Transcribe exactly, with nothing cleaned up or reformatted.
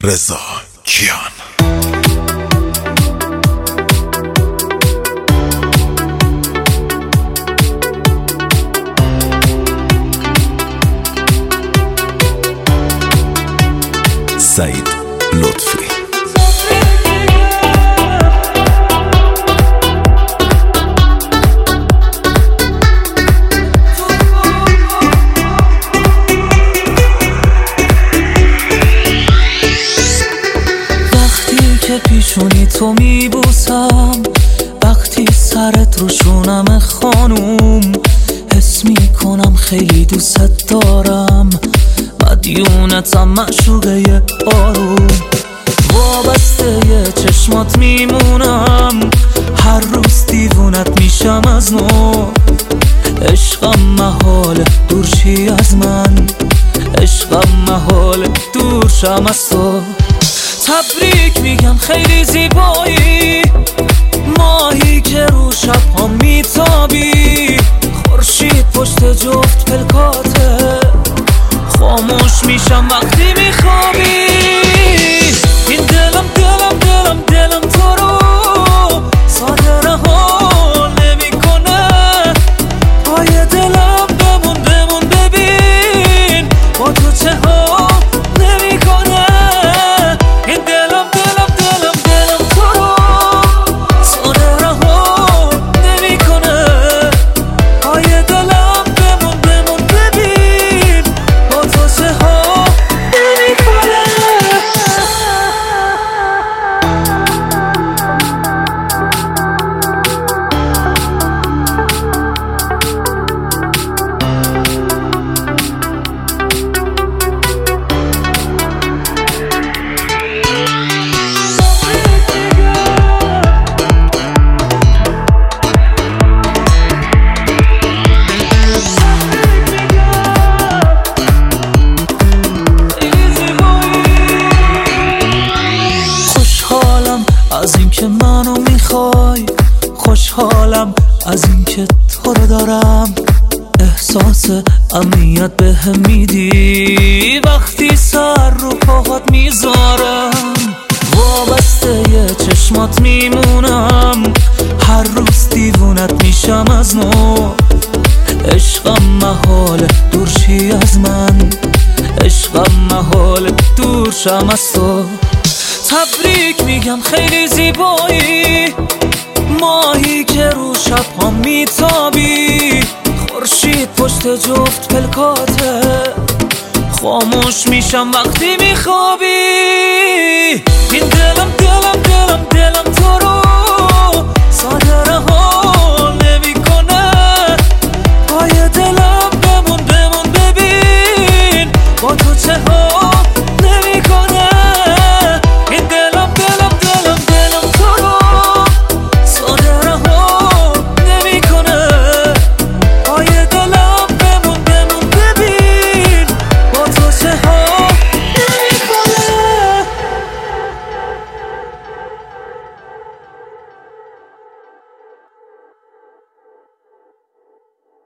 رضا کیان. سعید لطفی. که پیشونی تو میبوسم، وقتی سرت رو شونم خانوم، حس میکنم خیلی دوست دارم، مدیونتم معشوقه آروم، وابسته چشمات میمونم، هر روز دیوونت میشم از نو، عشقم محال دورشی از من، عشقم محال دورشم از تو. تبریک میگم خیلی زیبایی، ماهی که رو شب ها میتابی، خورشید پشت جفت پلکاته، خاموش میشم وقتی میخوابی. این دلم دلم دلم دلم تو رو ساده رها نمیکنه، پای دلم بمون بمون ببین با تو چه ها نمیکنه. از اینکه منو میخوای، خوشحالم از اینکه تو رو دارم، احساس امنیت بهم میدی وقتی سر رو پاهات میذارم، وابسته چشمات میمونم، هر روز دیوونت میشم از نو، عشقم محال دورشی از من، عشقم محال دورشم از تو. تبریک میگم خیلی زیبایی، ماهی که رو شب ها میتابی، خورشید پشت جفت پلکاته، خاموش میشم وقتی میخوابی. این دلم دلم دلم دلم تو رو ساده رها نمیکنه، پای دلم بمون بمون ببین با تو چه ها